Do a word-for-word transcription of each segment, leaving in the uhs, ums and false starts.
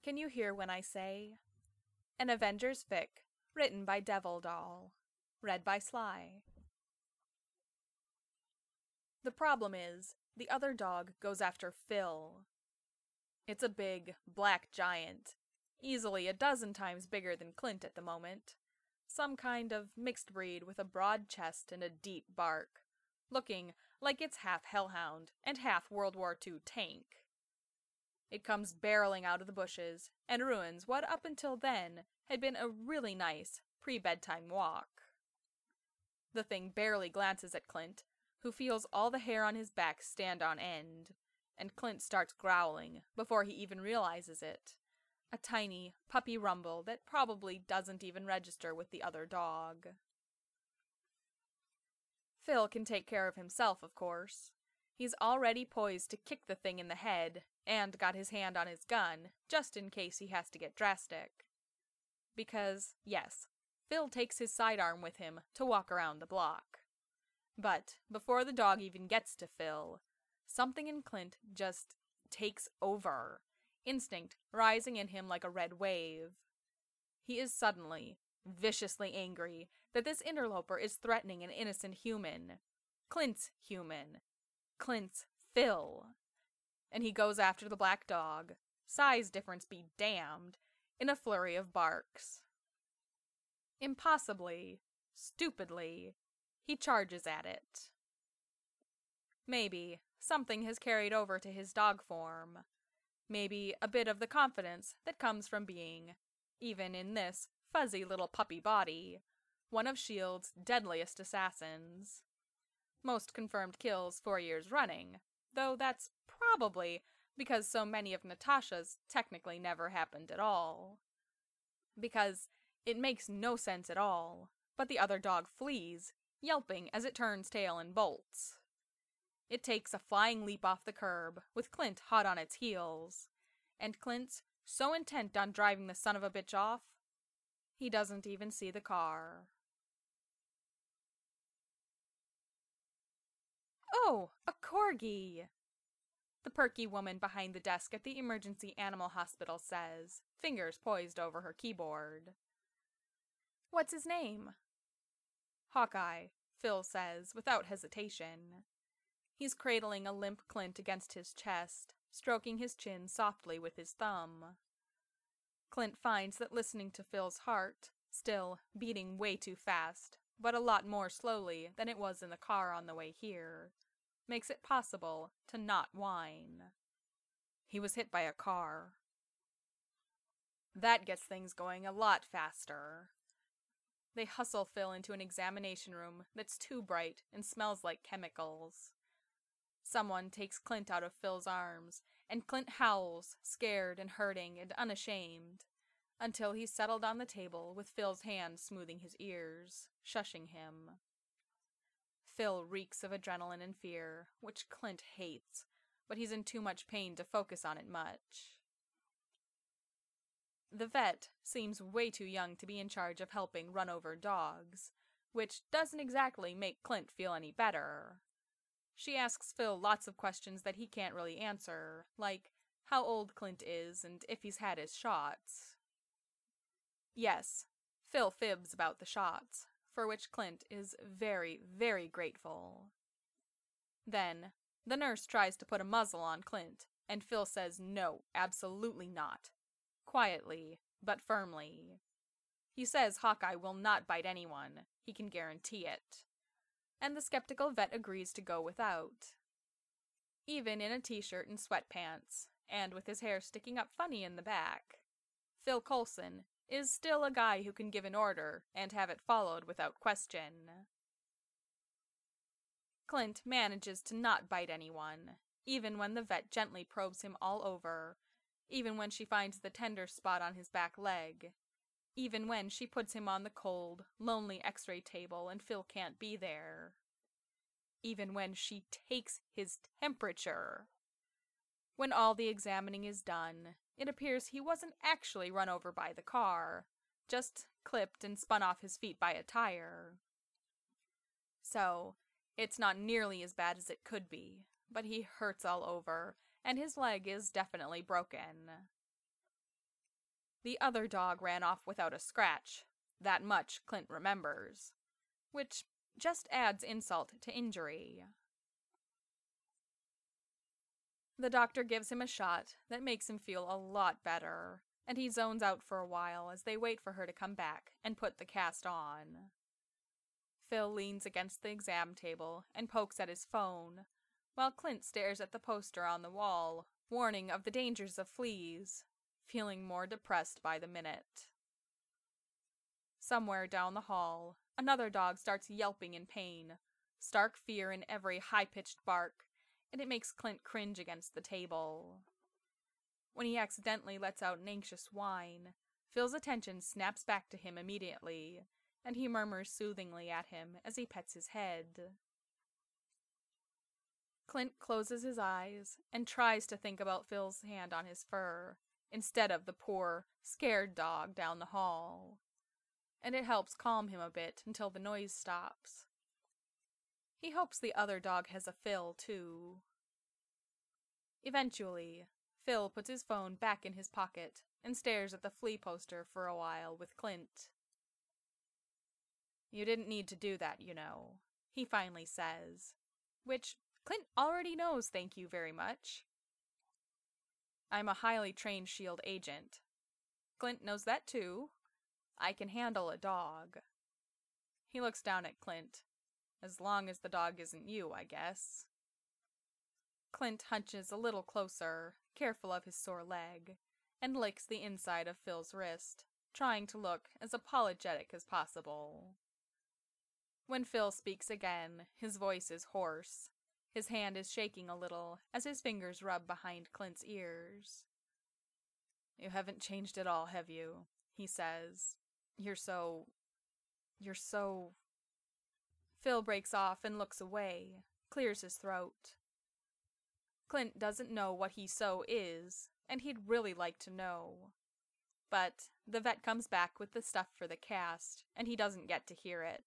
Can you hear when I say? An Avengers fic, written by Devil Doll, read by Sly. The problem is, the other dog goes after Phil. It's a big, black giant, easily a dozen times bigger than Clint at the moment. Some kind of mixed breed with a broad chest and a deep bark, looking like it's half hellhound and half World War Two tank. It comes barreling out of the bushes and ruins what up until then had been a really nice pre-bedtime walk. The thing barely glances at Clint, who feels all the hair on his back stand on end, and Clint starts growling before he even realizes it. A tiny, puppy rumble that probably doesn't even register with the other dog. Phil can take care of himself, of course. He's already poised to kick the thing in the head, and got his hand on his gun, just in case he has to get drastic. Because, yes, Phil takes his sidearm with him to walk around the block. But before the dog even gets to Phil, something in Clint just takes over, instinct rising in him like a red wave. He is suddenly, viciously angry that this interloper is threatening an innocent human. Clint's human. Clint's Phil. And he goes after the black dog, size difference be damned, in a flurry of barks. Impossibly, stupidly, he charges at it. Maybe something has carried over to his dog form. Maybe a bit of the confidence that comes from being, even in this fuzzy little puppy body, one of S H I E L D's deadliest assassins. Most confirmed kills four years running, though that's probably because so many of Natasha's technically never happened at all. Because it makes no sense at all, but the other dog flees, yelping as it turns tail and bolts. It takes a flying leap off the curb, with Clint hot on its heels, and Clint's so intent on driving the son of a bitch off, he doesn't even see the car. Oh, a corgi! The perky woman behind the desk at the emergency animal hospital says, fingers poised over her keyboard. What's his name? Hawkeye, Phil says, without hesitation. He's cradling a limp Clint against his chest, stroking his chin softly with his thumb. Clint finds that listening to Phil's heart, still beating way too fast, but a lot more slowly than it was in the car on the way here, makes it possible to not whine. He was hit by a car. That gets things going a lot faster. They hustle Phil into an examination room that's too bright and smells like chemicals. Someone takes Clint out of Phil's arms, and Clint howls, scared and hurting and unashamed, until he's settled on the table with Phil's hand smoothing his ears, shushing him. Phil reeks of adrenaline and fear, which Clint hates, but he's in too much pain to focus on it much. The vet seems way too young to be in charge of helping run over dogs, which doesn't exactly make Clint feel any better. She asks Phil lots of questions that he can't really answer, like how old Clint is and if he's had his shots. Yes, Phil fibs about the shots, for which Clint is very, very grateful. Then, the nurse tries to put a muzzle on Clint, and Phil says no, absolutely not. Quietly, but firmly. He says Hawkeye will not bite anyone, he can guarantee it. And the skeptical vet agrees to go without. Even in a t-shirt and sweatpants, and with his hair sticking up funny in the back, Phil Coulson is still a guy who can give an order and have it followed without question. Clint manages to not bite anyone, even when the vet gently probes him all over, even when she finds the tender spot on his back leg, even when she puts him on the cold, lonely x-ray table and Phil can't be there, even when she takes his temperature. When all the examining is done, it appears he wasn't actually run over by the car, just clipped and spun off his feet by a tire. So, it's not nearly as bad as it could be, but he hurts all over, and his leg is definitely broken. The other dog ran off without a scratch. That much Clint remembers. Which just adds insult to injury. The doctor gives him a shot that makes him feel a lot better, and he zones out for a while as they wait for her to come back and put the cast on. Phil leans against the exam table and pokes at his phone, while Clint stares at the poster on the wall, warning of the dangers of fleas, feeling more depressed by the minute. Somewhere down the hall, another dog starts yelping in pain, stark fear in every high-pitched bark, and it makes Clint cringe against the table. When he accidentally lets out an anxious whine, Phil's attention snaps back to him immediately, and he murmurs soothingly at him as he pets his head. Clint closes his eyes and tries to think about Phil's hand on his fur, instead of the poor, scared dog down the hall. And it helps calm him a bit until the noise stops. He hopes the other dog has a Phil, too. Eventually, Phil puts his phone back in his pocket and stares at the flea poster for a while with Clint. "You didn't need to do that, you know," he finally says, which Clint already knows, thank you very much. "I'm a highly trained S H I E L D agent. Clint knows that too. I can handle a dog." He looks down at Clint. "As long as the dog isn't you, I guess." Clint hunches a little closer, careful of his sore leg, and licks the inside of Phil's wrist, trying to look as apologetic as possible. When Phil speaks again, his voice is hoarse. His hand is shaking a little as his fingers rub behind Clint's ears. "You haven't changed at all, have you?" he says. You're so... You're so... Phil breaks off and looks away, clears his throat. Clint doesn't know what he so is, and he'd really like to know. But the vet comes back with the stuff for the cast, and he doesn't get to hear it.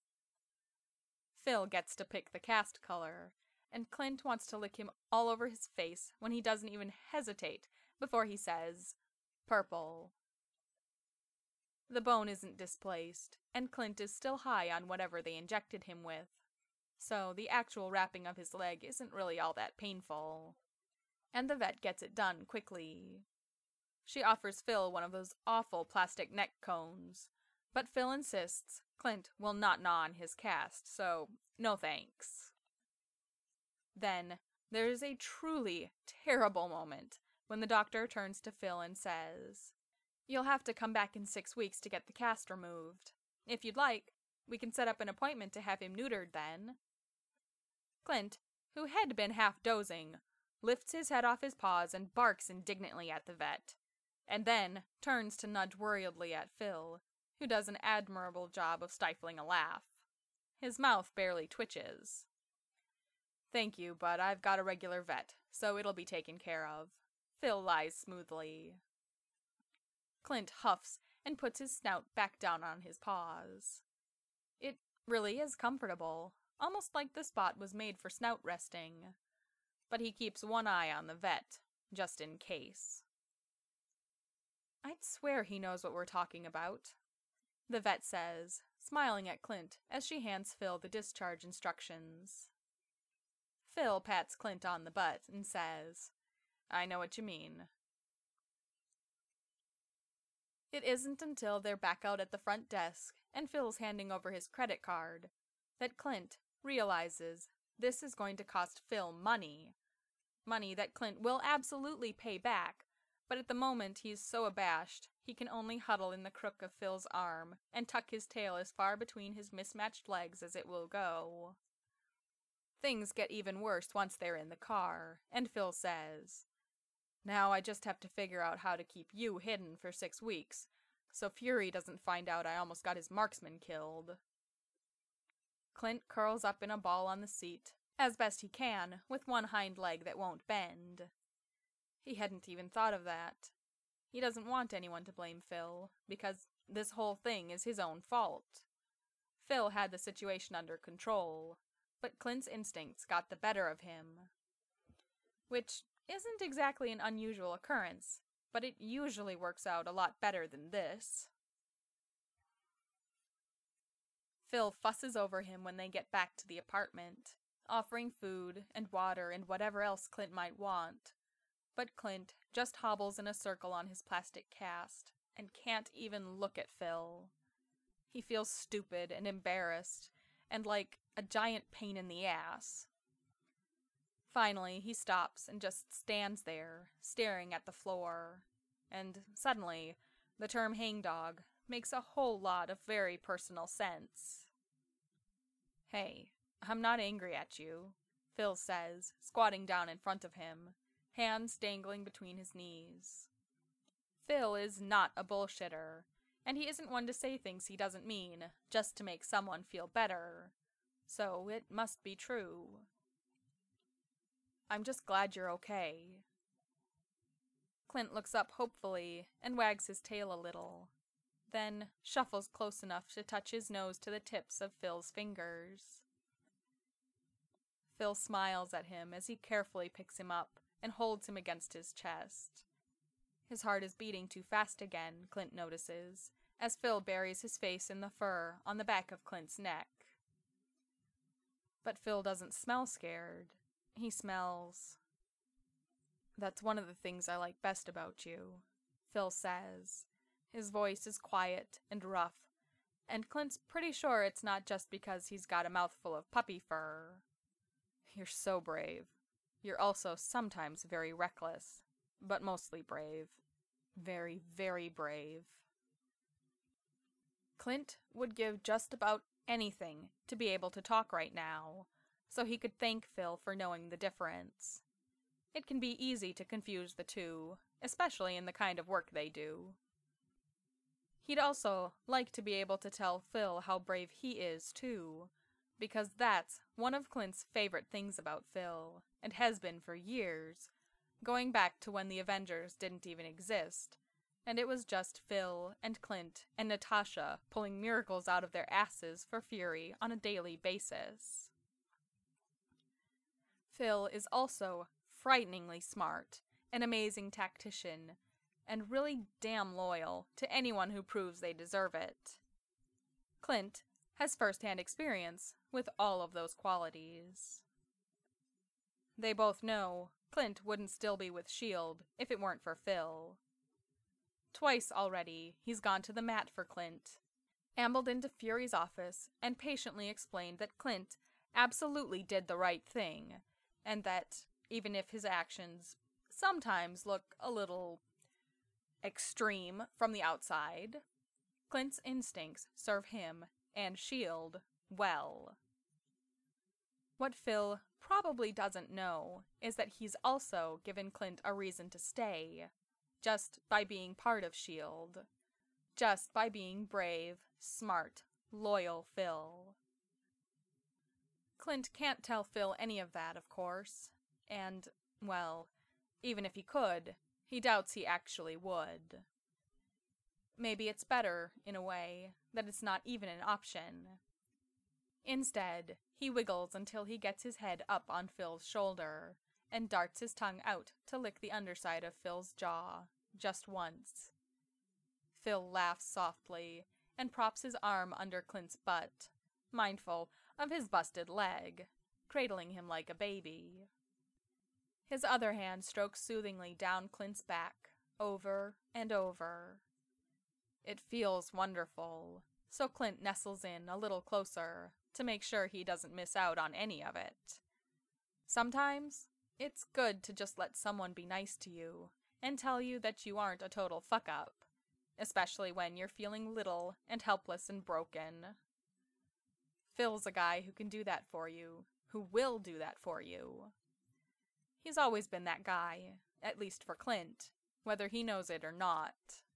Phil gets to pick the cast color, and Clint wants to lick him all over his face when he doesn't even hesitate before he says, "Purple." The bone isn't displaced, and Clint is still high on whatever they injected him with, so the actual wrapping of his leg isn't really all that painful. And the vet gets it done quickly. She offers Phil one of those awful plastic neck cones, but Phil insists Clint will not gnaw on his cast, so no thanks. Then there is a truly terrible moment when the doctor turns to Phil and says, "You'll have to come back in six weeks to get the cast removed. If you'd like, we can set up an appointment to have him neutered then." Clint, who had been half dozing, lifts his head off his paws and barks indignantly at the vet, and then turns to nudge worriedly at Phil, who does an admirable job of stifling a laugh. His mouth barely twitches. "Thank you, but I've got a regular vet, so it'll be taken care of." Phil lies smoothly. Clint huffs and puts his snout back down on his paws. It really is comfortable, almost like the spot was made for snout resting. But he keeps one eye on the vet, just in case. "I'd swear he knows what we're talking about," the vet says, smiling at Clint as she hands Phil the discharge instructions. Phil pats Clint on the butt and says, "I know what you mean." It isn't until they're back out at the front desk and Phil's handing over his credit card that Clint realizes this is going to cost Phil money. Money that Clint will absolutely pay back, but at the moment he's so abashed he can only huddle in the crook of Phil's arm and tuck his tail as far between his mismatched legs as it will go. Things get even worse once they're in the car, and Phil says, "Now I just have to figure out how to keep you hidden for six weeks, so Fury doesn't find out I almost got his marksman killed." Clint curls up in a ball on the seat, as best he can, with one hind leg that won't bend. He hadn't even thought of that. He doesn't want anyone to blame Phil, because this whole thing is his own fault. Phil had the situation under control, but Clint's instincts got the better of him. Which isn't exactly an unusual occurrence, but it usually works out a lot better than this. Phil fusses over him when they get back to the apartment, offering food and water and whatever else Clint might want. But Clint just hobbles in a circle on his plastic cast and can't even look at Phil. He feels stupid and embarrassed and like a giant pain in the ass. Finally, he stops and just stands there, staring at the floor. And suddenly, the term hangdog makes a whole lot of very personal sense. "Hey, I'm not angry at you," Phil says, squatting down in front of him, hands dangling between his knees. Phil is not a bullshitter, and he isn't one to say things he doesn't mean just to make someone feel better. So it must be true. "I'm just glad you're okay." Clint looks up hopefully and wags his tail a little, then shuffles close enough to touch his nose to the tips of Phil's fingers. Phil smiles at him as he carefully picks him up and holds him against his chest. His heart is beating too fast again, Clint notices, as Phil buries his face in the fur on the back of Clint's neck. But Phil doesn't smell scared. He smells... "That's one of the things I like best about you," Phil says. His voice is quiet and rough, and Clint's pretty sure it's not just because he's got a mouthful of puppy fur. "You're so brave. You're also sometimes very reckless, but mostly brave. Very, very brave." Clint would give just about anything to be able to talk right now, so he could thank Phil for knowing the difference. It can be easy to confuse the two, especially in the kind of work they do. He'd also like to be able to tell Phil how brave he is, too, because that's one of Clint's favorite things about Phil, and has been for years, going back to when the Avengers didn't even exist, and it was just Phil and Clint and Natasha pulling miracles out of their asses for Fury on a daily basis. Phil is also frighteningly smart, an amazing tactician, and really damn loyal to anyone who proves they deserve it. Clint has first-hand experience with all of those qualities. They both know Clint wouldn't still be with S H I E L D if it weren't for Phil. Twice already, he's gone to the mat for Clint, ambled into Fury's office, and patiently explained that Clint absolutely did the right thing, and that, even if his actions sometimes look a little extreme from the outside, Clint's instincts serve him and S H I E L D well. What Phil probably doesn't know is that he's also given Clint a reason to stay, just by being part of S H I E L D, just by being brave, smart, loyal Phil. Clint can't tell Phil any of that, of course, and, well, even if he could, he doubts he actually would. Maybe it's better, in a way, that it's not even an option. Instead, he wiggles until he gets his head up on Phil's shoulder, and darts his tongue out to lick the underside of Phil's jaw, just once. Phil laughs softly, and props his arm under Clint's butt, mindful of his busted leg, cradling him like a baby. His other hand strokes soothingly down Clint's back, over and over. It feels wonderful, so Clint nestles in a little closer to make sure he doesn't miss out on any of it. Sometimes, it's good to just let someone be nice to you and tell you that you aren't a total fuck-up, especially when you're feeling little and helpless and broken. Phil's a guy who can do that for you, who will do that for you. He's always been that guy, at least for Clint, whether he knows it or not.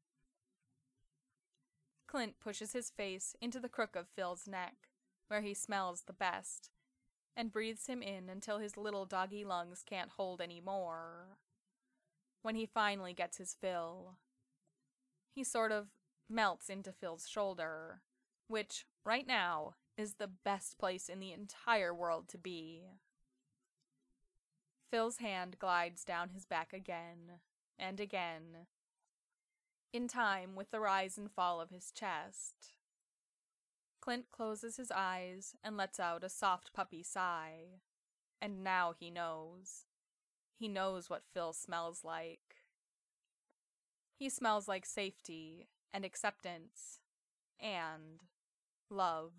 Clint pushes his face into the crook of Phil's neck, where he smells the best, and breathes him in until his little doggy lungs can't hold any more. When he finally gets his fill, he sort of melts into Phil's shoulder, which, right now, is the best place in the entire world to be. Phil's hand glides down his back again, and again, in time with the rise and fall of his chest. Clint closes his eyes and lets out a soft puppy sigh. And now he knows. He knows what Phil smells like. He smells like safety and acceptance and love.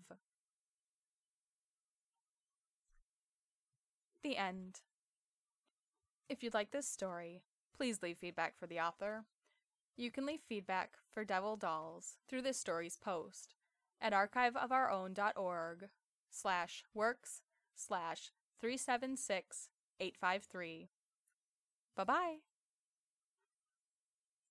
The end. If you'd like this story, please leave feedback for the author. You can leave feedback for Devil Dolls through this story's post at archiveofourown.org slash works slash three seven six eight five three. Bye-bye!